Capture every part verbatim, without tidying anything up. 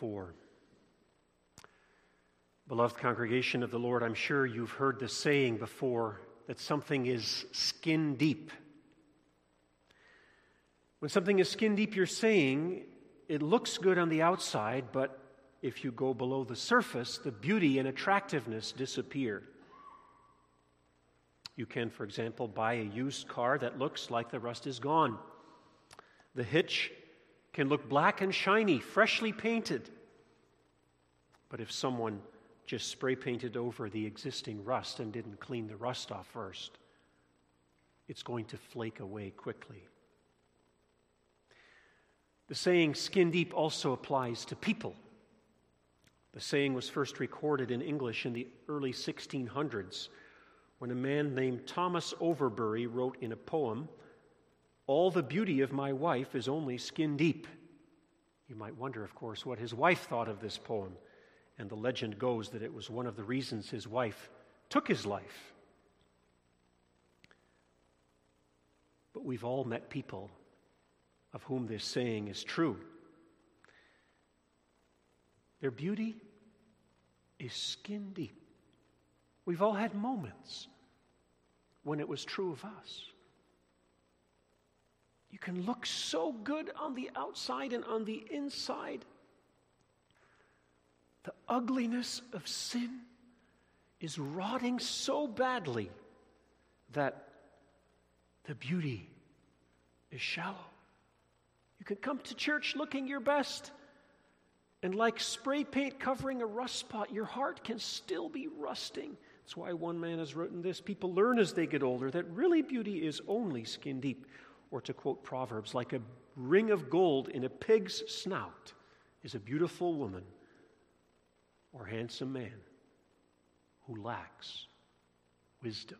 four. Beloved congregation of the Lord, I'm sure you've heard the saying before that something is skin deep. When something is skin deep, you're saying it looks good on the outside, but if you go below the surface, the beauty and attractiveness disappear. You can, for example, buy a used car that looks like the rust is gone. The hitch can look black and shiny, freshly painted. But if someone just spray painted over the existing rust and didn't clean the rust off first, it's going to flake away quickly. The saying skin deep also applies to people. The saying was first recorded in English in the early sixteen hundreds when a man named Thomas Overbury wrote in a poem, "All the beauty of my wife is only skin deep." You might wonder, of course, what his wife thought of this poem, and the legend goes that it was one of the reasons his wife took his life. But we've all met people of whom this saying is true. Their beauty is skin deep. We've all had moments when it was true of us. You can look so good on the outside and on the inside. The ugliness of sin is rotting so badly that the beauty is shallow. You can come to church looking your best, and like spray paint covering a rust spot, your heart can still be rusting. That's why one man has written this: people learn as they get older that really beauty is only skin deep. Or to quote Proverbs, like a ring of gold in a pig's snout is a beautiful woman or handsome man who lacks wisdom.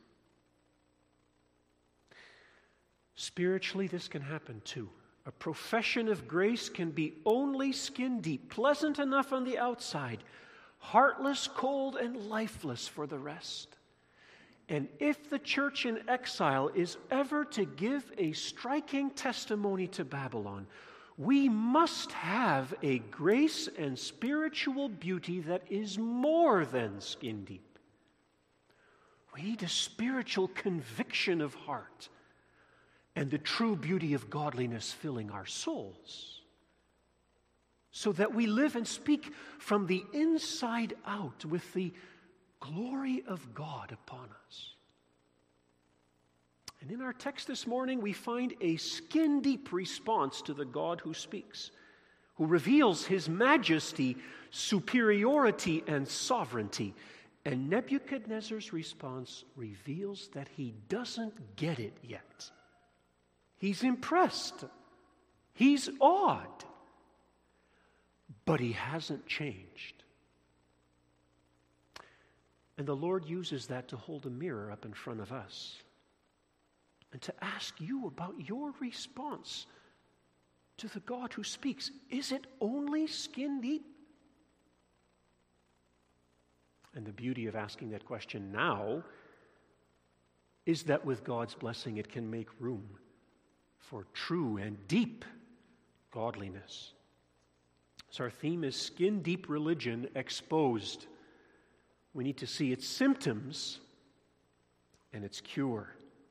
Spiritually, this can happen too. A profession of grace can be only skin deep, pleasant enough on the outside, heartless, cold, and lifeless for the rest. And if the church in exile is ever to give a striking testimony to Babylon, we must have a grace and spiritual beauty that is more than skin deep. We need a spiritual conviction of heart and the true beauty of godliness filling our souls, so that we live and speak from the inside out with the glory of God upon us. And in our text this morning, we find a skin-deep response to the God who speaks, who reveals his majesty, superiority, and sovereignty. And Nebuchadnezzar's response reveals that he doesn't get it yet. He's impressed. He's awed. But he hasn't changed. And the Lord uses that to hold a mirror up in front of us and to ask you about your response to the God who speaks. Is it only skin deep? And the beauty of asking that question now is that with God's blessing, it can make room for true and deep godliness. So our theme is skin-deep religion exposed. We need to see its symptoms and its cure.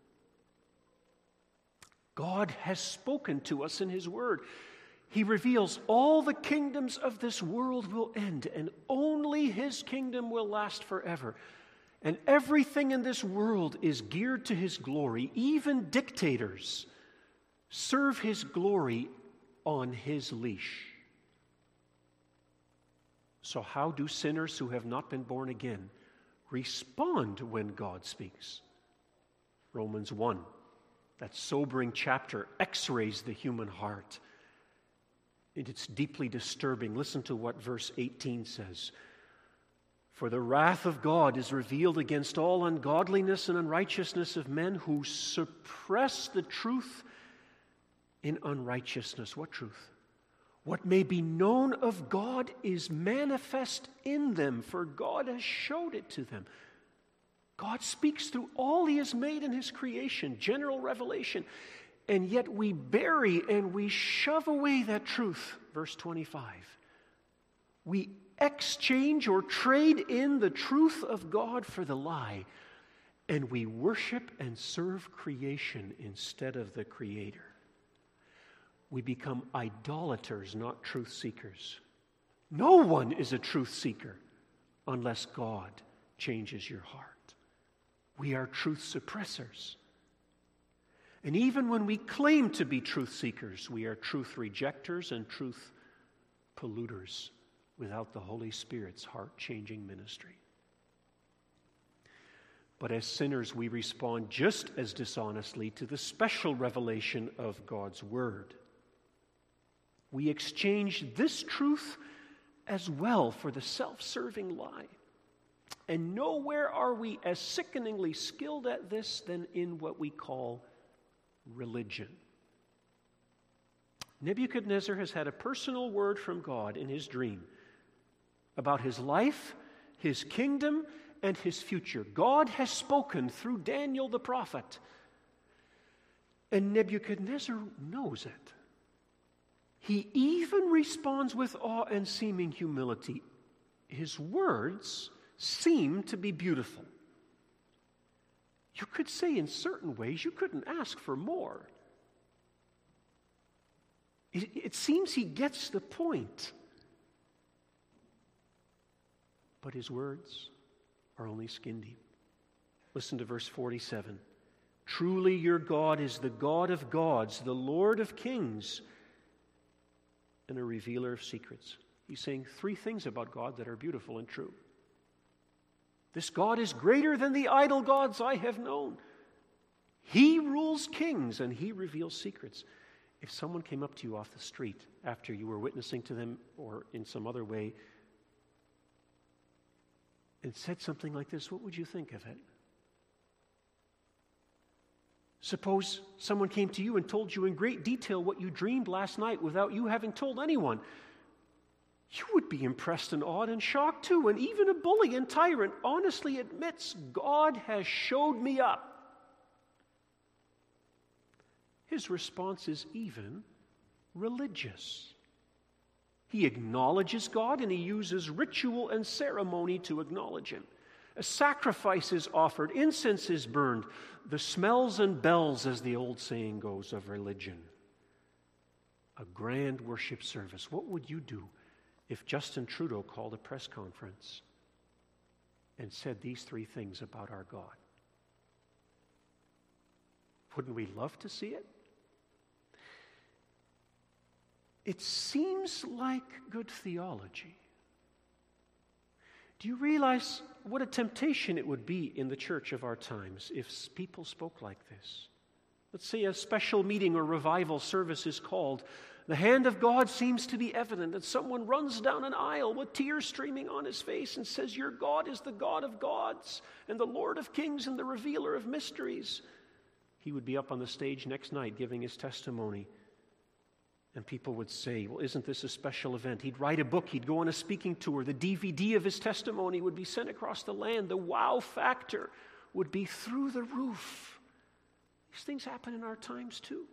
God has spoken to us in his word. He reveals all the kingdoms of this world will end, and only his kingdom will last forever. And everything in this world is geared to his glory. Even dictators serve his glory on his leash. So how do sinners who have not been born again respond when God speaks? Romans one, that sobering chapter, x-rays the human heart. And it's deeply disturbing. Listen to what verse eighteen says. For the wrath of God is revealed against all ungodliness and unrighteousness of men who suppress the truth in unrighteousness. What truth? What may be known of God is manifest in them, for God has showed it to them. God speaks through all he has made in his creation, general revelation, and yet we bury and we shove away that truth. Verse twenty-five. We exchange or trade in the truth of God for the lie, and we worship and serve creation instead of the Creator. We become idolaters, not truth seekers. No one is a truth seeker unless God changes your heart. We are truth suppressors. And even when we claim to be truth seekers, we are truth rejectors and truth polluters without the Holy Spirit's heart-changing ministry. But as sinners, we respond just as dishonestly to the special revelation of God's Word. We exchange this truth as well for the self-serving lie. And nowhere are we as sickeningly skilled at this than in what we call religion. Nebuchadnezzar has had a personal word from God in his dream about his life, his kingdom, and his future. God has spoken through Daniel the prophet. And Nebuchadnezzar knows it. He even responds with awe and seeming humility. His words seem to be beautiful. You could say in certain ways you couldn't ask for more. It, it seems he gets the point. But his words are only skin deep. Listen to verse forty-seven. Truly your God is the God of gods, the Lord of kings, and a revealer of secrets. He's saying three things about God that are beautiful and true. This God is greater than the idol gods I have known. He rules kings and he reveals secrets. If someone came up to you off the street after you were witnessing to them or in some other way and said something like this, what would you think of it? Suppose someone came to you and told you in great detail what you dreamed last night without you having told anyone. You would be impressed and awed and shocked too. And even a bully and tyrant honestly admits, God has showed me up. His response is even religious. He acknowledges God and he uses ritual and ceremony to acknowledge him. A sacrifice is offered, incense is burned, the smells and bells, as the old saying goes, of religion. A grand worship service. What would you do if Justin Trudeau called a press conference and said these three things about our God? Wouldn't we love to see it? It seems like good theology. Do you realize what a temptation it would be in the church of our times if people spoke like this? Let's say a special meeting or revival service is called. The hand of God seems to be evident, and someone runs down an aisle with tears streaming on his face and says, your God is the God of gods and the Lord of kings and the revealer of mysteries. He would be up on the stage next night giving his testimony. And people would say, well, isn't this a special event? He'd write a book. He'd go on a speaking tour. The D V D of his testimony would be sent across the land. The wow factor would be through the roof. These things happen in our times too.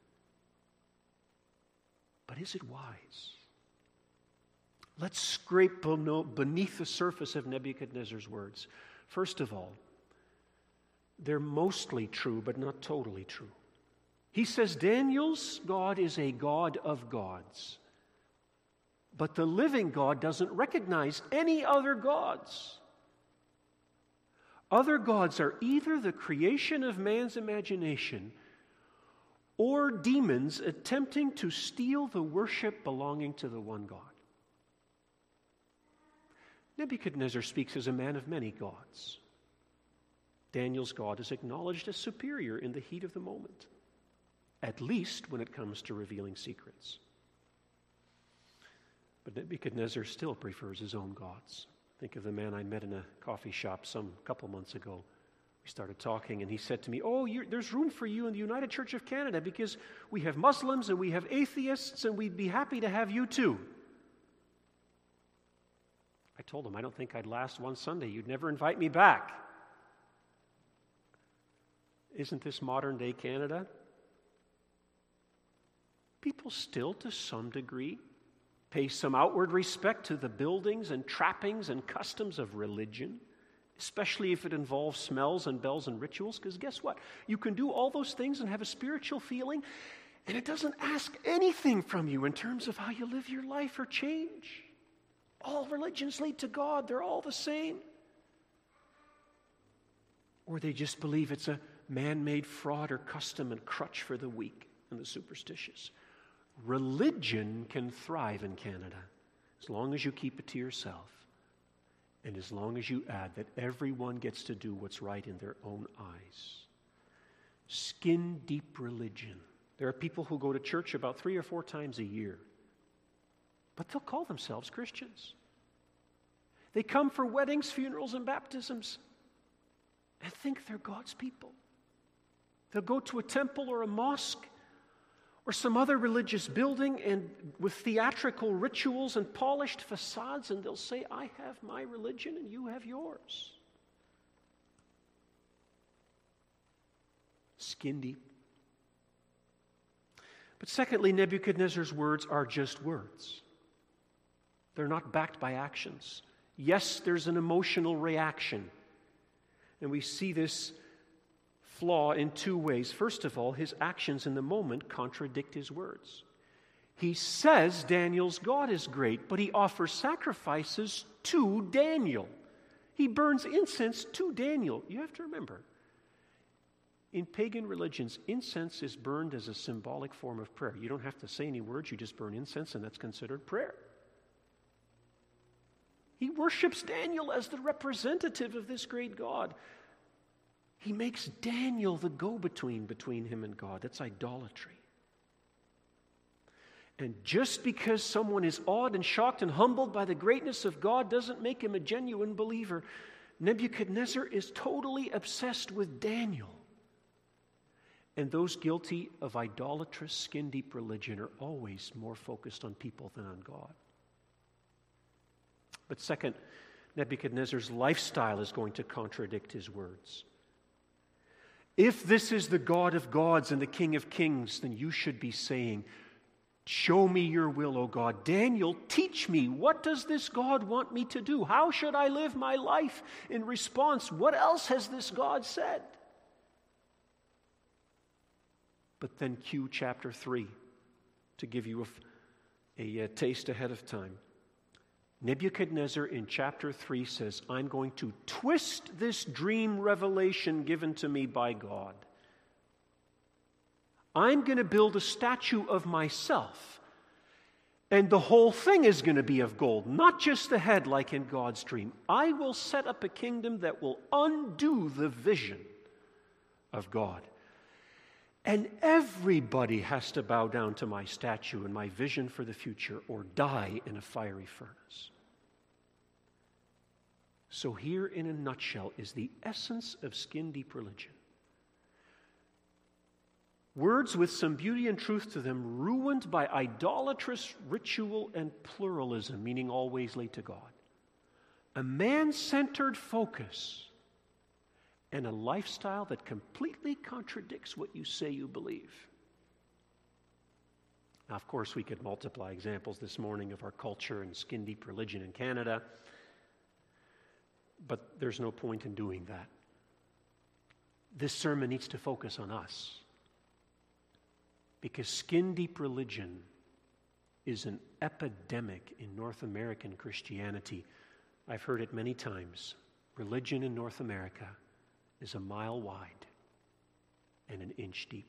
But is it wise? Let's scrape beneath the surface of Nebuchadnezzar's words. First of all, they're mostly true, but not totally true. He says Daniel's God is a God of gods. But the living God doesn't recognize any other gods. Other gods are either the creation of man's imagination or demons attempting to steal the worship belonging to the one God. Nebuchadnezzar speaks as a man of many gods. Daniel's God is acknowledged as superior in the heat of the moment, at least when it comes to revealing secrets. But Nebuchadnezzar still prefers his own gods. Think of the man I met in a coffee shop some couple months ago. We started talking, and he said to me, oh, you're, there's room for you in the United Church of Canada because we have Muslims and we have atheists, and we'd be happy to have you too. I told him, I don't think I'd last one Sunday. You'd never invite me back. Isn't this modern-day Canada? People still, to some degree, pay some outward respect to the buildings and trappings and customs of religion, especially if it involves smells and bells and rituals, because guess what? You can do all those things and have a spiritual feeling, and it doesn't ask anything from you in terms of how you live your life or change. All religions lead to God. They're all the same. Or they just believe it's a man-made fraud or custom and crutch for the weak and the superstitious. Religion can thrive in Canada as long as you keep it to yourself and as long as you add that everyone gets to do what's right in their own eyes. Skin-deep religion. There are people who go to church about three or four times a year, but they'll call themselves Christians. They come for weddings, funerals, and baptisms and think they're God's people. They'll go to a temple or a mosque or some other religious building and with theatrical rituals and polished facades, and they'll say, I have my religion and you have yours. Skin deep. But secondly, Nebuchadnezzar's words are just words. They're not backed by actions. Yes, there's an emotional reaction. And we see this flaw in two ways. First of all, his actions in the moment contradict his words. He says Daniel's God is great, but he offers sacrifices to Daniel. He burns incense to Daniel. You have to remember, in pagan religions, incense is burned as a symbolic form of prayer. You don't have to say any words, you just burn incense, and that's considered prayer. He worships Daniel as the representative of this great God. He makes Daniel the go-between between him and God. That's idolatry. And just because someone is awed and shocked and humbled by the greatness of God doesn't make him a genuine believer. Nebuchadnezzar is totally obsessed with Daniel. And those guilty of idolatrous, skin-deep religion are always more focused on people than on God. But second, Nebuchadnezzar's lifestyle is going to contradict his words. If this is the God of gods and the King of kings, then you should be saying, show me your will, O God. Daniel, teach me. What does this God want me to do? How should I live my life in response? What else has this God said? But then cue chapter three to give you a, a, a taste ahead of time. Nebuchadnezzar in chapter three says, I'm going to twist this dream revelation given to me by God. I'm going to build a statue of myself, and the whole thing is going to be of gold, not just the head like in God's dream. I will set up a kingdom that will undo the vision of God. And everybody has to bow down to my statue and my vision for the future or die in a fiery furnace. So here in a nutshell is the essence of skin-deep religion. Words with some beauty and truth to them, ruined by idolatrous ritual and pluralism, meaning all ways lead to God. A man-centered focus and a lifestyle that completely contradicts what you say you believe. Now, of course, we could multiply examples this morning of our culture and skin-deep religion in Canada, but there's no point in doing that. This sermon needs to focus on us, because skin-deep religion is an epidemic in North American Christianity. I've heard it many times. Religion in North America is a mile wide and an inch deep.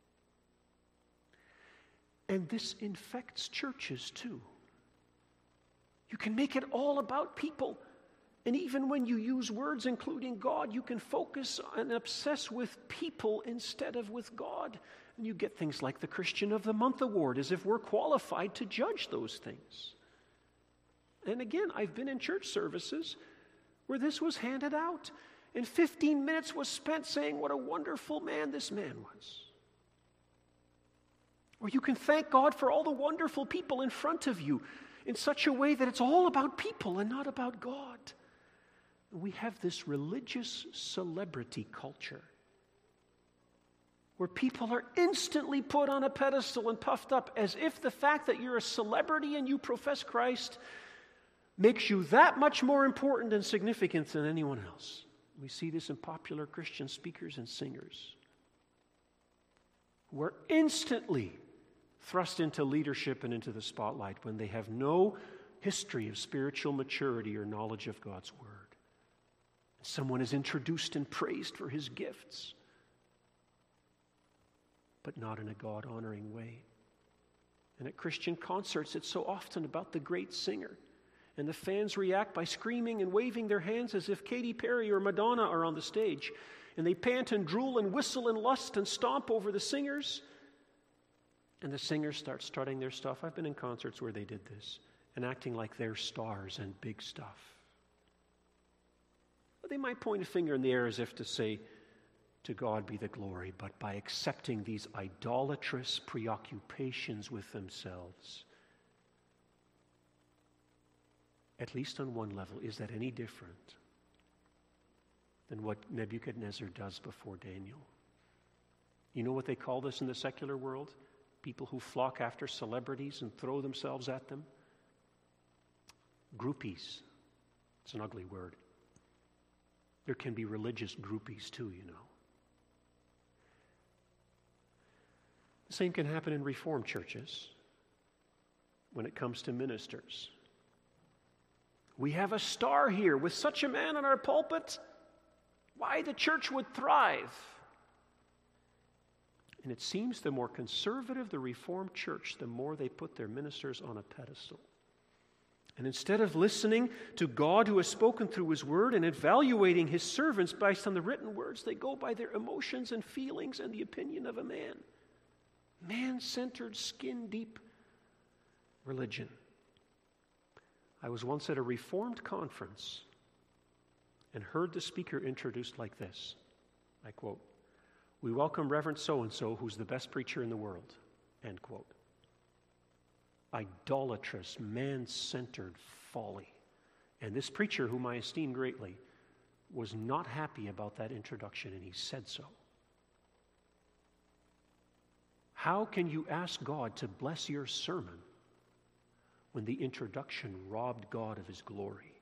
And this infects churches too. You can make it all about people. And even when you use words including God, you can focus and obsess with people instead of with God. And you get things like the Christian of the Month Award, as if we're qualified to judge those things. And again, I've been in church services where this was handed out. And fifteen minutes was spent saying what a wonderful man this man was. Or you can thank God for all the wonderful people in front of you in such a way that it's all about people and not about God. We have this religious celebrity culture where people are instantly put on a pedestal and puffed up as if the fact that you're a celebrity and you profess Christ makes you that much more important and significant than anyone else. We see this in popular Christian speakers and singers who are instantly thrust into leadership and into the spotlight when they have no history of spiritual maturity or knowledge of God's Word. Someone is introduced and praised for his gifts, but not in a God-honoring way. And at Christian concerts, it's so often about the great singer. And the fans react by screaming and waving their hands as if Katy Perry or Madonna are on the stage. And they pant and drool and whistle and lust and stomp over the singers. And the singers start strutting their stuff. I've been in concerts where they did this, and acting like they're stars and big stuff. But they might point a finger in the air as if to say, to God be the glory, but by accepting these idolatrous preoccupations with themselves, at least on one level, is that any different than what Nebuchadnezzar does before Daniel? You know what they call this in the secular world? People who flock after celebrities and throw themselves at them? Groupies. It's an ugly word. There can be religious groupies too, you know. The same can happen in Reformed churches when it comes to ministers. We have a star here with such a man in our pulpit. Why the church would thrive. And it seems the more conservative the Reformed church, the more they put their ministers on a pedestal. And instead of listening to God who has spoken through His Word and evaluating His servants based on the written words, they go by their emotions and feelings and the opinion of a man. Man-centered, skin-deep religion. I was once at a Reformed conference and heard the speaker introduced like this. I quote, "We welcome Reverend so-and-so, who's the best preacher in the world." End quote. Idolatrous, man-centered folly. And this preacher, whom I esteem greatly, was not happy about that introduction, and he said so. How can you ask God to bless your sermon when the introduction robbed God of His glory?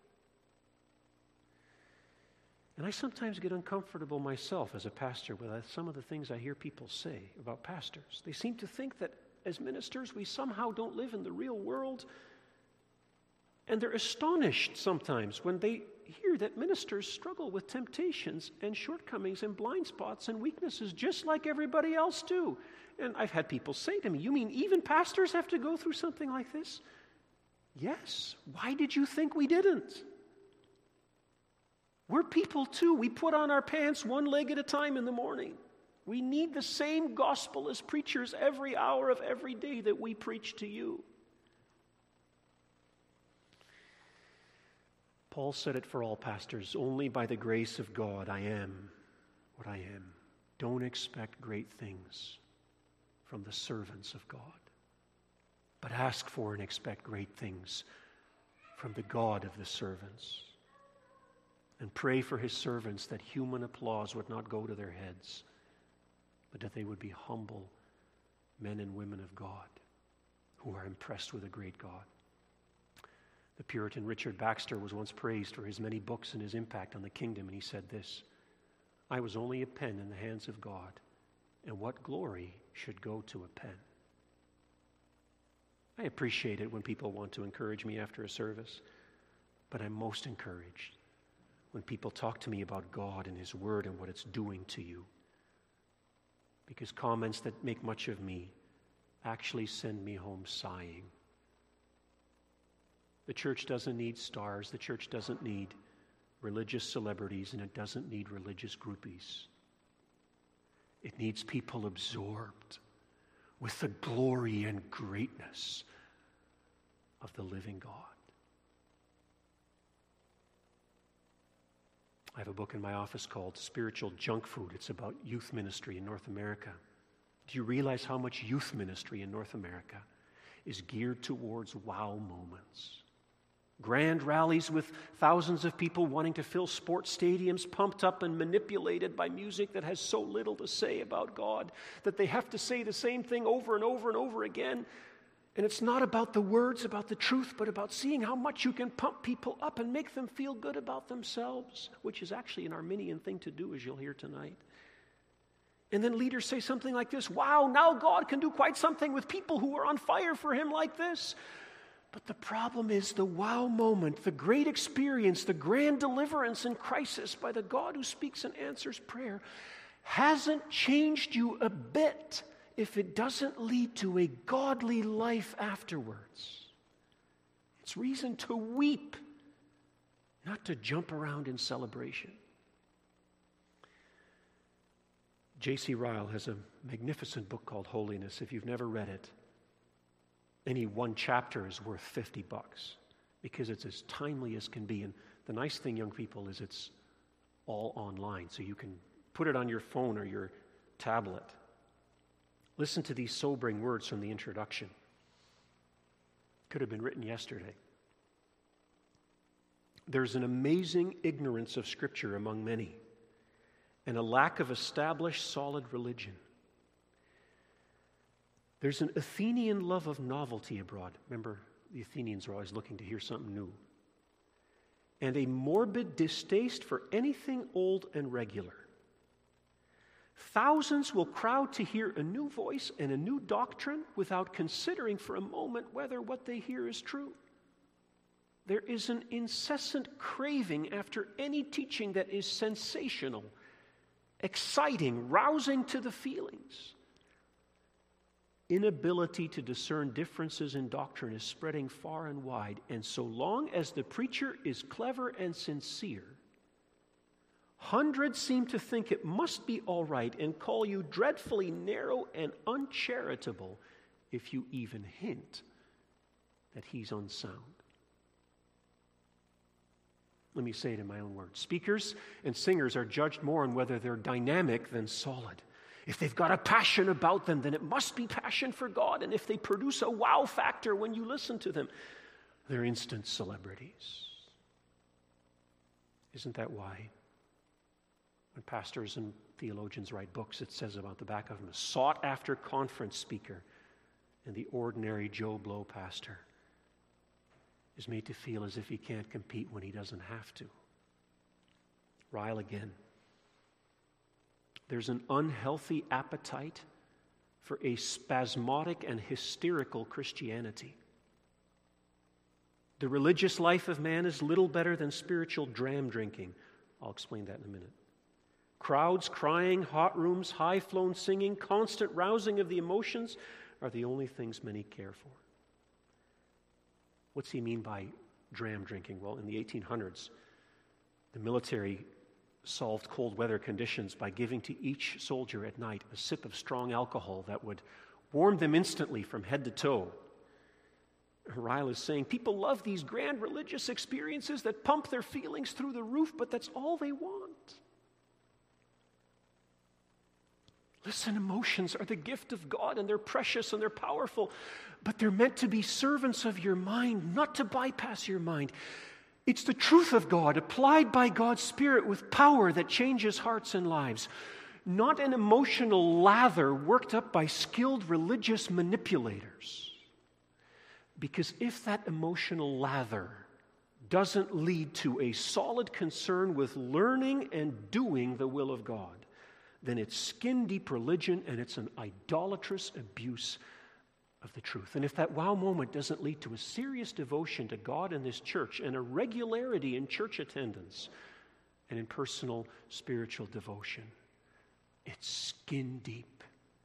And I sometimes get uncomfortable myself as a pastor with some of the things I hear people say about pastors. They seem to think that as ministers, we somehow don't live in the real world. And they're astonished sometimes when they hear that ministers struggle with temptations and shortcomings and blind spots and weaknesses just like everybody else do. And I've had people say to me, "You mean even pastors have to go through something like this?" Yes. Why did you think we didn't? We're people too. We put on our pants one leg at a time in the morning. We need the same gospel as preachers every hour of every day that we preach to you. Paul said it for all pastors, "Only by the grace of God I am what I am." Don't expect great things from the servants of God, but ask for and expect great things from the God of the servants. And pray for His servants that human applause would not go to their heads, but that they would be humble men and women of God who are impressed with a great God. The Puritan Richard Baxter was once praised for his many books and his impact on the kingdom, and he said this, "I was only a pen in the hands of God, and what glory should go to a pen?" I appreciate it when people want to encourage me after a service, but I'm most encouraged when people talk to me about God and His Word and what it's doing to you. Because comments that make much of me actually send me home sighing. The church doesn't need stars. The church doesn't need religious celebrities, and it doesn't need religious groupies. It needs people absorbed with the glory and greatness of the living God. I have a book in my office called Spiritual Junk Food. It's about youth ministry in North America. Do you realize how much youth ministry in North America is geared towards wow moments? Grand rallies with thousands of people wanting to fill sports stadiums, pumped up and manipulated by music that has so little to say about God that they have to say the same thing over and over and over again. And it's not about the words, about the truth, but about seeing how much you can pump people up and make them feel good about themselves, which is actually an Arminian thing to do, as you'll hear tonight. And then leaders say something like this: wow, now God can do quite something with people who are on fire for him like this. But the problem is the wow moment, the great experience, the grand deliverance in crisis by the God who speaks and answers prayer hasn't changed you a bit if it doesn't lead to a godly life afterwards. It's reason to weep, not to jump around in celebration. J C Ryle has a magnificent book called Holiness. If you've never read it, any one chapter is worth fifty bucks because it's as timely as can be. And the nice thing, young people, is it's all online, so you can put it on your phone or your tablet. Listen to these sobering words from the introduction. Could have been written yesterday. There's an amazing ignorance of Scripture among many, and a lack of established solid religion. There's an Athenian love of novelty abroad. Remember, the Athenians are always looking to hear something new. And a morbid distaste for anything old and regular. Thousands will crowd to hear a new voice and a new doctrine without considering for a moment whether what they hear is true. There is an incessant craving after any teaching that is sensational, exciting, rousing to the feelings. Inability to discern differences in doctrine is spreading far and wide, and so long as the preacher is clever and sincere, hundreds seem to think it must be all right and call you dreadfully narrow and uncharitable if you even hint that he's unsound. Let me say it in my own words. Speakers and singers are judged more on whether they're dynamic than solid. If they've got a passion about them, then it must be passion for God. And if they produce a wow factor when you listen to them, they're instant celebrities. Isn't that why when pastors and theologians write books, it says about the back of them, a sought-after conference speaker, and the ordinary Joe Blow pastor is made to feel as if he can't compete when he doesn't have to? Ryle again. There's an unhealthy appetite for a spasmodic and hysterical Christianity. The religious life of man is little better than spiritual dram drinking. I'll explain that in a minute. Crowds crying, hot rooms, high-flown singing, constant rousing of the emotions are the only things many care for. What's he mean by dram drinking? Well, in the eighteen hundreds, the military solved cold weather conditions by giving to each soldier at night a sip of strong alcohol that would warm them instantly from head to toe. Ryle is saying people love these grand religious experiences that pump their feelings through the roof, but that's all they want. Listen, emotions are the gift of God, and they're precious and they're powerful, but they're meant to be servants of your mind, not to bypass your mind. It's the truth of God applied by God's Spirit with power that changes hearts and lives, not an emotional lather worked up by skilled religious manipulators. Because if that emotional lather doesn't lead to a solid concern with learning and doing the will of God, then it's skin-deep religion and it's an idolatrous abuse of the truth. And if that wow moment doesn't lead to a serious devotion to God and this church and a regularity in church attendance and in personal spiritual devotion, it's skin-deep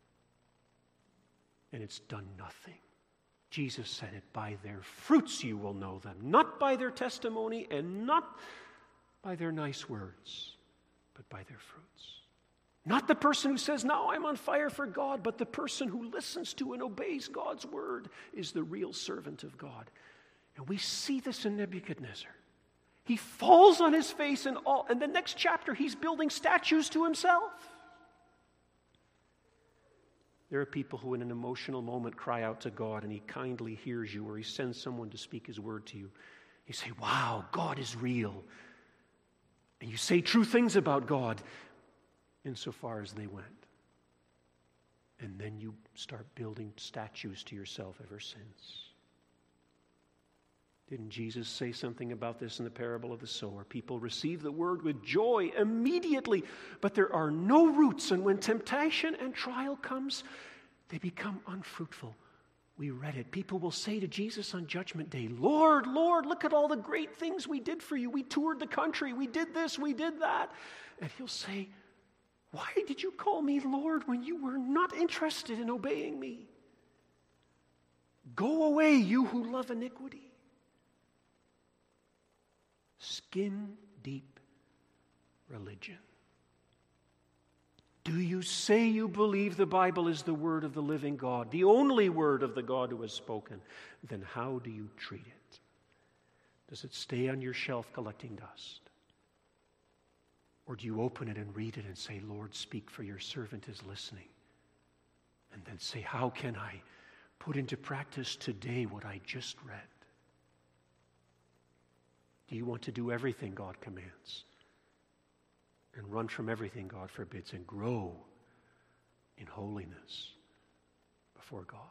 and it's done nothing. Jesus said it, by their fruits you will know them, not by their testimony and not by their nice words, but by their fruits. Not the person who says, now I'm on fire for God, but the person who listens to and obeys God's word is the real servant of God. And we see this in Nebuchadnezzar. He falls on his face, and all, and the next chapter he's building statues to himself. There are people who in an emotional moment cry out to God, and he kindly hears you, or he sends someone to speak his word to you, You say, wow, God is real. And you say true things about God insofar as they went. And then you start building statues to yourself ever since. Didn't Jesus say something about this in the parable of the sower? People receive the word with joy immediately, but there are no roots, and when temptation and trial comes, they become unfruitful. We read it. People will say to Jesus on Judgment Day, Lord, Lord, look at all the great things we did for you. We toured the country. We did this. We did that. And he'll say, why did you call me Lord when you were not interested in obeying me? Go away, you who love iniquity. Skin-deep religion. Do you say you believe the Bible is the word of the living God, the only word of the God who has spoken? Then how do you treat it? Does it stay on your shelf collecting dust? Or do you open it and read it and say, Lord, speak, for your servant is listening? And then say, how can I put into practice today what I just read? Do you want to do everything God commands and run from everything God forbids and grow in holiness before God?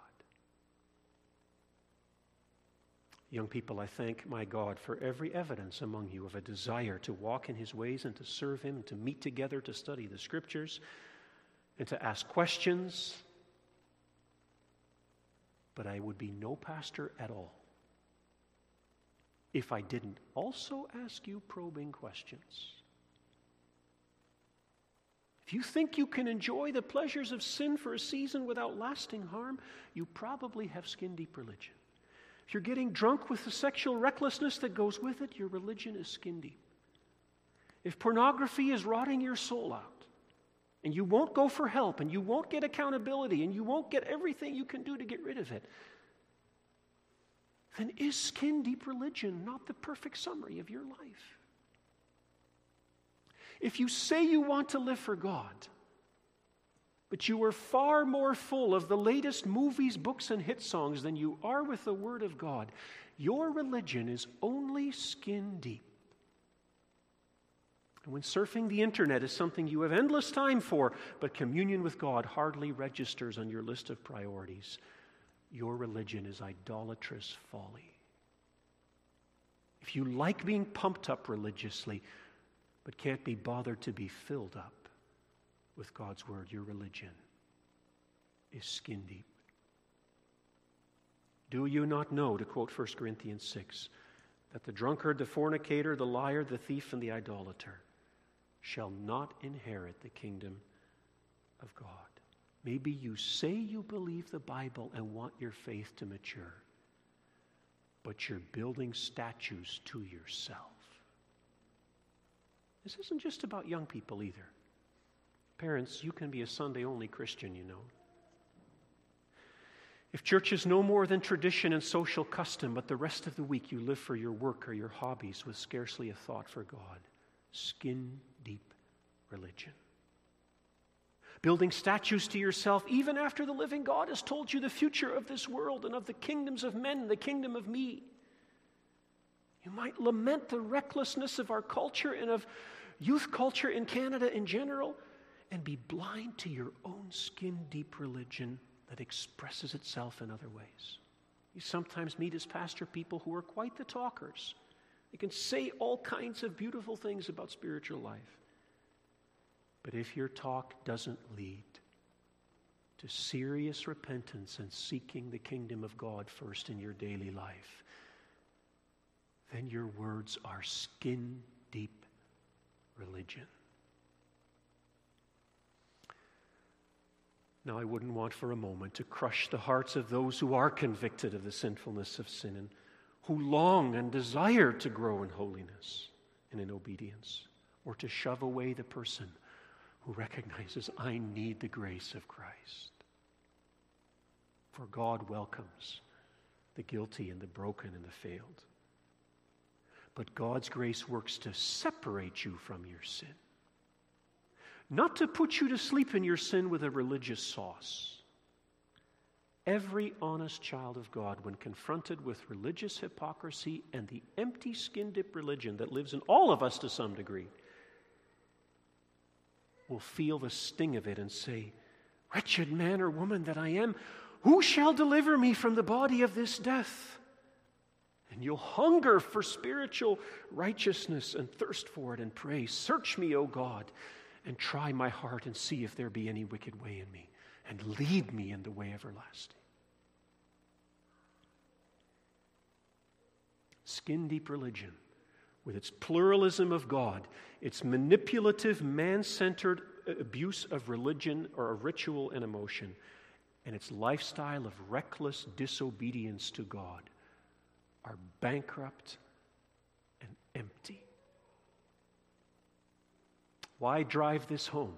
Young people, I thank my God for every evidence among you of a desire to walk in his ways and to serve him and to meet together to study the scriptures and to ask questions. But I would be no pastor at all if I didn't also ask you probing questions. If you think you can enjoy the pleasures of sin for a season without lasting harm, you probably have skin-deep religion. If you're getting drunk with the sexual recklessness that goes with it, your religion is skin-deep. If pornography is rotting your soul out, and you won't go for help, and you won't get accountability, and you won't get everything you can do to get rid of it, then is skin-deep religion not the perfect summary of your life? If you say you want to live for God, but you are far more full of the latest movies, books, and hit songs than you are with the Word of God, your religion is only skin-deep. And when surfing the internet is something you have endless time for, but communion with God hardly registers on your list of priorities, your religion is idolatrous folly. If you like being pumped up religiously, but can't be bothered to be filled up with God's word, your religion is skin deep. Do you not know, to quote First Corinthians six, that the drunkard, the fornicator, the liar, the thief, and the idolater shall not inherit the kingdom of God? Maybe you say you believe the Bible and want your faith to mature, but you're building statues to yourself. This isn't just about young people either. Parents, you can be a Sunday-only Christian, you know. If church is no more than tradition and social custom, but the rest of the week you live for your work or your hobbies with scarcely a thought for God, skin-deep religion. Building statues to yourself even after the living God has told you the future of this world and of the kingdoms of men, the kingdom of me. You might lament the recklessness of our culture and of youth culture in Canada in general, and be blind to your own skin-deep religion that expresses itself in other ways. You sometimes meet as pastor people who are quite the talkers. They can say all kinds of beautiful things about spiritual life. But if your talk doesn't lead to serious repentance and seeking the kingdom of God first in your daily life, then your words are skin-deep religion. Now, I wouldn't want for a moment to crush the hearts of those who are convicted of the sinfulness of sin and who long and desire to grow in holiness and in obedience, or to shove away the person who recognizes, I need the grace of Christ. For God welcomes the guilty and the broken and the failed. But God's grace works to separate you from your sin. Not to put you to sleep in your sin with a religious sauce, Every honest child of God, when confronted with religious hypocrisy and the empty skin-dip religion that lives in all of us to some degree, will feel the sting of it and say, "Wretched man or woman that I am, who shall deliver me from the body of this death?" And you'll hunger for spiritual righteousness and thirst for it and pray, "Search me, O God, and try my heart and see if there be any wicked way in me, and lead me in the way everlasting." Skin-deep religion, with its pluralism of God, its manipulative, man-centered abuse of religion or of ritual and emotion, and its lifestyle of reckless disobedience to God, are bankrupt and empty. Why drive this home?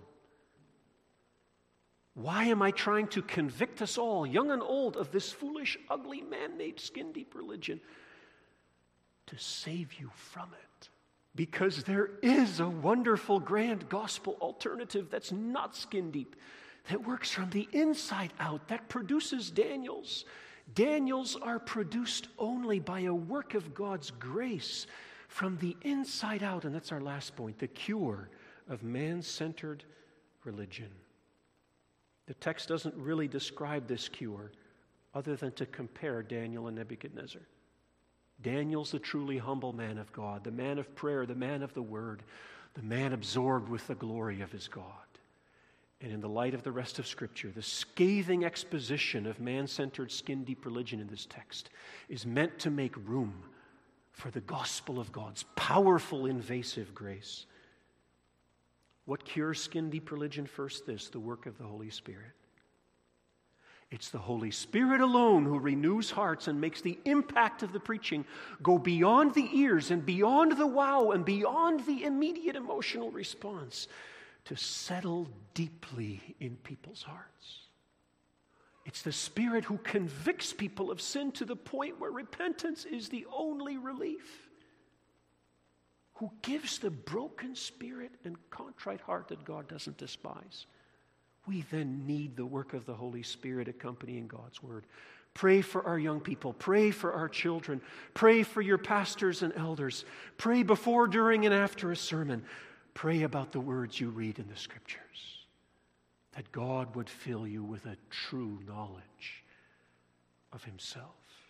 Why am I trying to convict us all, young and old, of this foolish, ugly, man-made, skin-deep religion? To save you from it. Because there is a wonderful, grand gospel alternative that's not skin-deep, that works from the inside out, that produces Daniels. Daniels are produced only by a work of God's grace from the inside out. And that's our last point, the cure of man-centered religion. The text doesn't really describe this cure other than to compare Daniel and Nebuchadnezzar. Daniel's the truly humble man of God, the man of prayer, the man of the word, the man absorbed with the glory of his God. And in the light of the rest of Scripture, the scathing exposition of man-centered, skin-deep religion in this text is meant to make room for the gospel of God's powerful, invasive grace. What cures skin-deep religion? First, this, the work of the Holy Spirit. It's the Holy Spirit alone who renews hearts and makes the impact of the preaching go beyond the ears and beyond the wow and beyond the immediate emotional response to settle deeply in people's hearts. It's the Spirit who convicts people of sin to the point where repentance is the only relief, who gives the broken spirit and contrite heart that God doesn't despise. We then need the work of the Holy Spirit accompanying God's word. Pray for our young people. Pray for our children. Pray for your pastors and elders. Pray before, during, and after a sermon. Pray about the words you read in the Scriptures, that God would fill you with a true knowledge of Himself.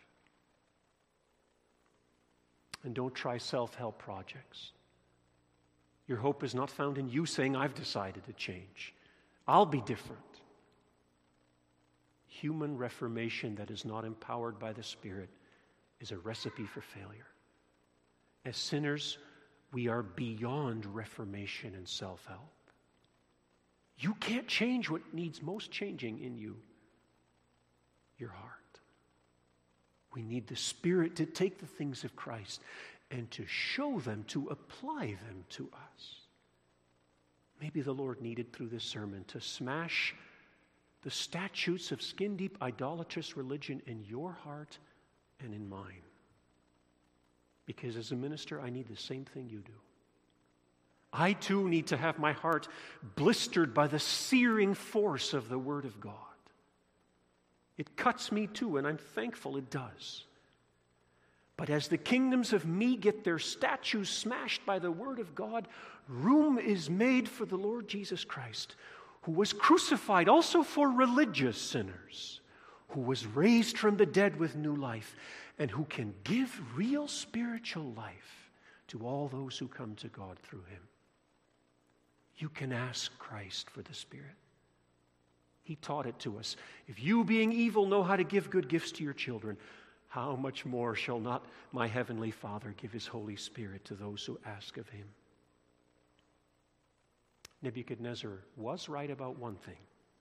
And don't try self-help projects. Your hope is not found in you saying, "I've decided to change. I'll be different." Human reformation that is not empowered by the Spirit is a recipe for failure. As sinners, we are beyond reformation and self-help. You can't change what needs most changing in you, your heart. We need the Spirit to take the things of Christ and to show them, to apply them to us. Maybe the Lord needed through this sermon to smash the statutes of skin-deep idolatrous religion in your heart and in mine. Because as a minister, I need the same thing you do. I too need to have my heart blistered by the searing force of the Word of God. It cuts me too, and I'm thankful it does. But as the kingdoms of me get their statues smashed by the Word of God, room is made for the Lord Jesus Christ, who was crucified also for religious sinners, who was raised from the dead with new life, and who can give real spiritual life to all those who come to God through Him. You can ask Christ for the Spirit. He taught it to us. If you, being evil, know how to give good gifts to your children, how much more shall not my heavenly Father give His Holy Spirit to those who ask of Him? Nebuchadnezzar was right about one thing.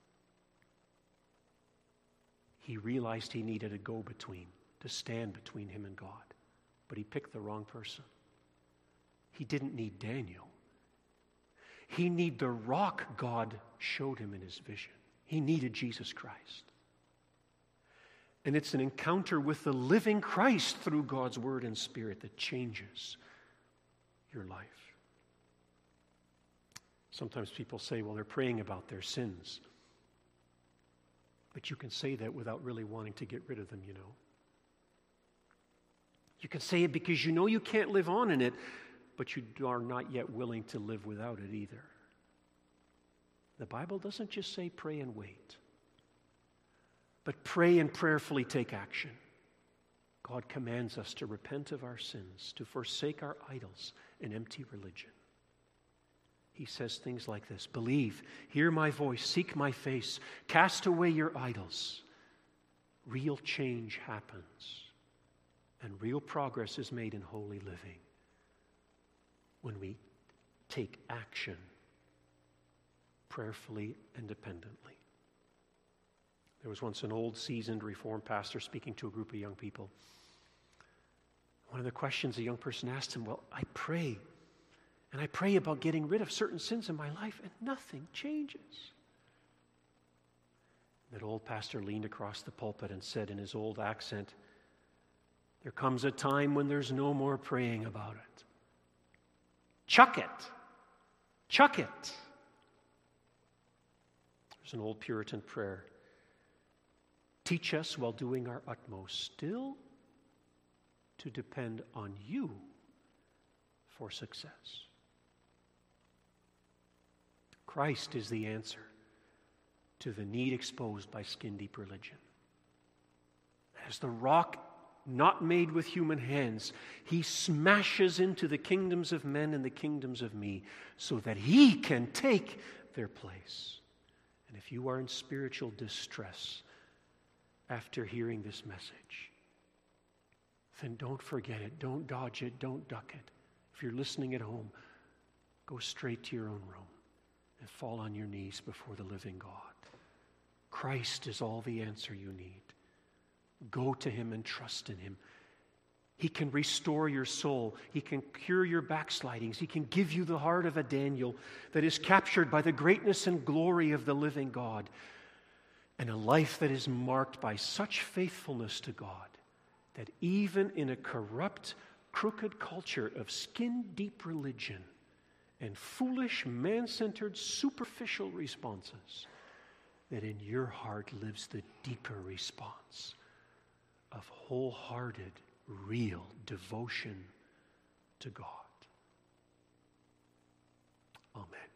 He realized he needed a go-between to stand between him and God, but he picked the wrong person. He didn't need Daniel. He needed the rock God showed him in his vision. He needed Jesus Christ. And it's an encounter with the living Christ through God's Word and Spirit that changes your life. Sometimes people say, well, they're praying about their sins. But you can say that without really wanting to get rid of them, you know. You can say it because you know you can't live on in it, but you are not yet willing to live without it either. The Bible doesn't just say pray and wait, but pray and prayerfully take action. God commands us to repent of our sins, to forsake our idols and empty religion. He says things like this: believe, hear my voice, seek my face, cast away your idols. Real change happens, and real progress is made in holy living when we take action prayerfully and dependently. There was once an old, seasoned Reformed pastor speaking to a group of young people. One of the questions a young person asked him, well, I pray, and I pray about getting rid of certain sins in my life, and nothing changes. That old pastor leaned across the pulpit and said in his old accent, there comes a time when there's no more praying about it. Chuck it. Chuck it. There's an old Puritan prayer. Teach us while doing our utmost still to depend on you for success. Christ is the answer to the need exposed by skin-deep religion. As the rock not made with human hands, he smashes into the kingdoms of men and the kingdoms of me so that he can take their place. And if you are in spiritual distress after hearing this message, then don't forget it, don't dodge it, don't duck it. If you're listening at home, go straight to your own room and fall on your knees before the living God. Christ is all the answer you need. Go to him and trust in him. He can restore your soul. He can cure your backslidings. He can give you the heart of a Daniel that is captured by the greatness and glory of the living God, and a life that is marked by such faithfulness to God that even in a corrupt, crooked culture of skin-deep religion and foolish, man-centered, superficial responses, that in your heart lives the deeper response of wholehearted, real devotion to God. Amen.